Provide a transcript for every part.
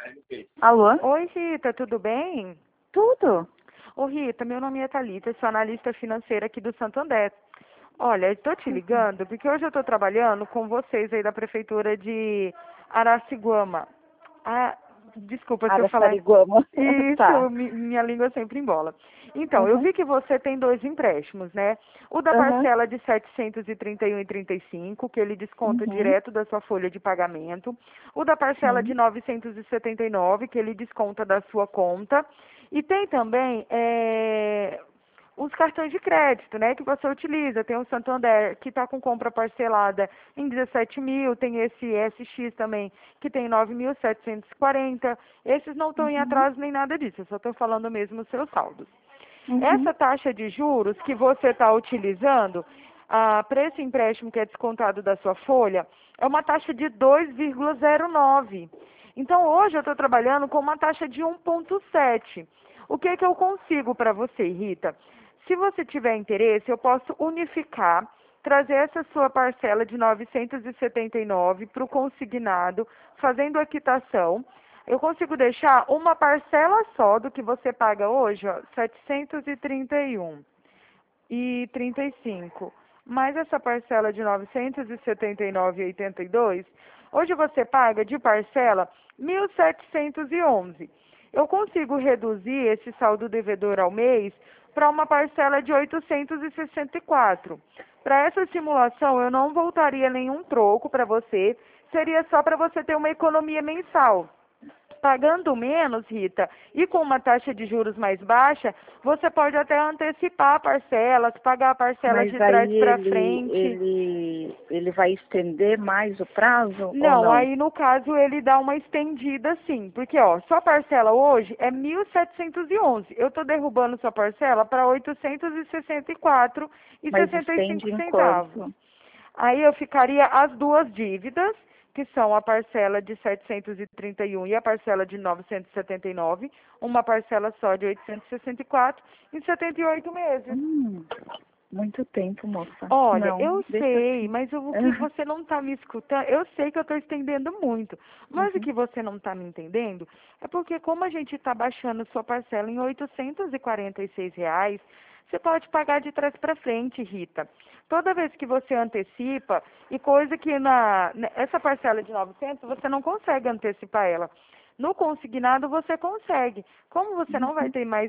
Alô? Oi, Rita, tudo bem? Tudo? Ô, Rita, meu nome é Thalita, sou analista financeira aqui do Santander. Olha, estou te ligando porque hoje eu estou trabalhando com vocês aí da Prefeitura de Araçiguama. Ah, desculpa se eu falar. Araçariguama. Tá. Isso, minha língua sempre embola. Então, eu Uhum. vi que você tem dois empréstimos, né? O da Uhum. parcela de 731,35, que ele desconta Uhum. direto da sua folha de pagamento. O da parcela de Sim. 979, que ele desconta da sua conta. E tem também os cartões de crédito, né, que você utiliza. Tem o Santander, que está com compra parcelada em 17 mil. Tem esse SX também, que tem 9.740. Esses não estão em Uhum. atraso nem nada disso. Eu só estou falando mesmo os seus saldos. Uhum. Essa taxa de juros que você está utilizando para esse empréstimo que é descontado da sua folha é uma taxa de 2,09. Então, hoje eu estou trabalhando com uma taxa de 1,7. O que eu consigo para você, Rita? Se você tiver interesse, eu posso unificar, trazer essa sua parcela de 979 para o consignado, fazendo a quitação. Eu consigo deixar uma parcela só do que você paga hoje, ó, 731,35. Mais essa parcela de 979,82, hoje você paga de parcela 1.711. Eu consigo reduzir esse saldo devedor ao mês para uma parcela de 864. Para essa simulação, eu não voltaria nenhum troco para você, seria só para você ter uma economia mensal. Pagando menos, Rita, e com uma taxa de juros mais baixa, você pode até antecipar parcelas, pagar a parcela Mas de trás aí para ele, frente. ele, ele vai estender mais o prazo ou Não, não? aí no caso ele dá uma estendida sim, porque ó, sua parcela hoje é 1.711. Eu estou derrubando sua parcela para Mas 864,65 estende em centavos. quanto? Aí eu ficaria as duas dívidas, que são a parcela de 731 e a parcela de 979, uma parcela só de 864 em 78 meses. Muito tempo, moça. Olha, Não, eu deixa sei, assim. mas o que você não está me escutando, eu sei que eu estou estendendo muito, mas o Uhum. que você não está me entendendo é porque como a gente está baixando sua parcela em R$ 846, você pode pagar de trás para frente, Rita. Toda vez que você antecipa, e coisa que essa parcela de 900 você não consegue antecipar ela. No consignado você consegue. Como você não vai Uhum. ter mais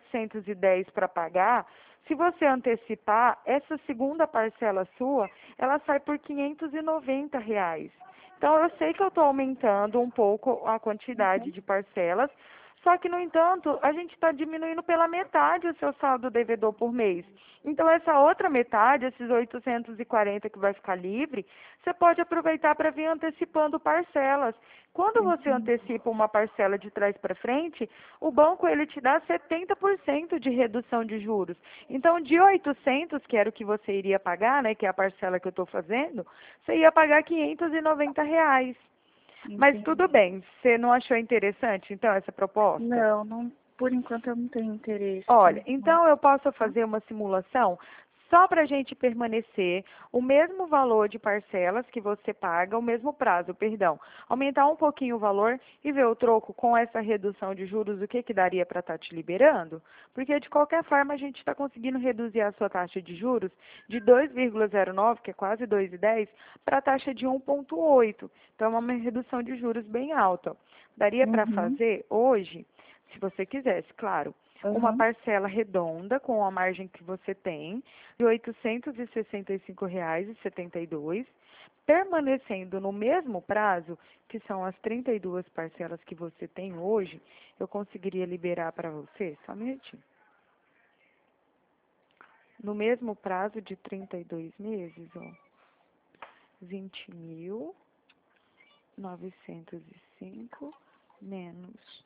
1.710 para pagar, se você antecipar, essa segunda parcela sua, ela sai por R$ 590. Então, eu sei que eu estou aumentando um pouco a quantidade Uhum. de parcelas, só que, no entanto, a gente está diminuindo pela metade o seu saldo devedor por mês. Então, essa outra metade, esses 840 que vai ficar livre, você pode aproveitar para vir antecipando parcelas. Quando você Uhum. antecipa uma parcela de trás para frente, o banco ele te dá 70% de redução de juros. Então, de 800, que era o que você iria pagar, né, que é a parcela que eu estou fazendo, você ia pagar R$ 590. Mas tudo Entendi. bem, você não achou interessante, então, essa proposta? Não, não, por enquanto eu não tenho Olha, interesse. então eu posso Tá? fazer uma simulação só para a gente permanecer o mesmo valor de parcelas que você paga, o mesmo prazo, perdão. Aumentar um pouquinho o valor e ver o troco com essa redução de juros, o que que daria para estar te liberando? Porque de qualquer forma a gente está conseguindo reduzir a sua taxa de juros de 2,09, que é quase 2,10, para a taxa de 1,8. Então é uma redução de juros bem alta. Daria para Uhum. fazer hoje, se você quisesse, claro, uma Uhum. parcela redonda com a margem que você tem de R$ 865,72, permanecendo no mesmo prazo, que são as 32 parcelas que você tem hoje, eu conseguiria liberar para você, só um minutinho. No mesmo prazo de 32 meses, ó, 20.905 menos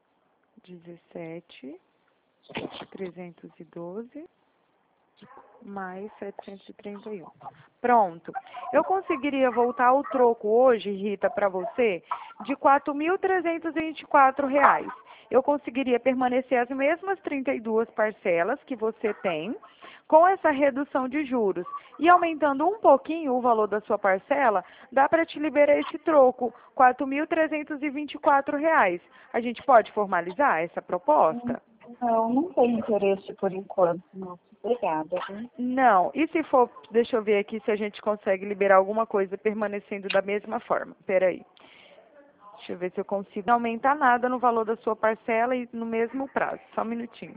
17.312 mais 731. Pronto. Eu conseguiria voltar o troco hoje, Rita, para você, de R$ 4.324. Eu conseguiria permanecer as mesmas 32 parcelas que você tem, com essa redução de juros e aumentando um pouquinho o valor da sua parcela, dá para te liberar esse troco, R$ 4.324. A gente pode formalizar essa proposta? Não, não tenho interesse por enquanto. Nossa, obrigada. Viu? Não. E se for, deixa eu ver aqui se a gente consegue liberar alguma coisa permanecendo da mesma forma. Espera aí. Deixa eu ver se eu consigo. Não aumentar nada no valor da sua parcela e no mesmo prazo. Só um minutinho.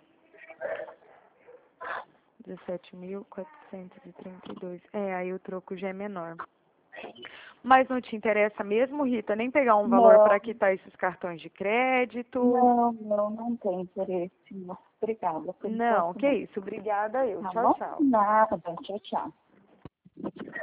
17.432. Aí o troco já é menor. Mas não te interessa mesmo, Rita, nem pegar um valor Não, para quitar esses cartões de crédito? não tenho interesse. Nossa, obrigada. Por Não, enquanto que não. isso. Obrigada eu. Tá Tchau, bom? tchau. Nada. Tchau, tchau.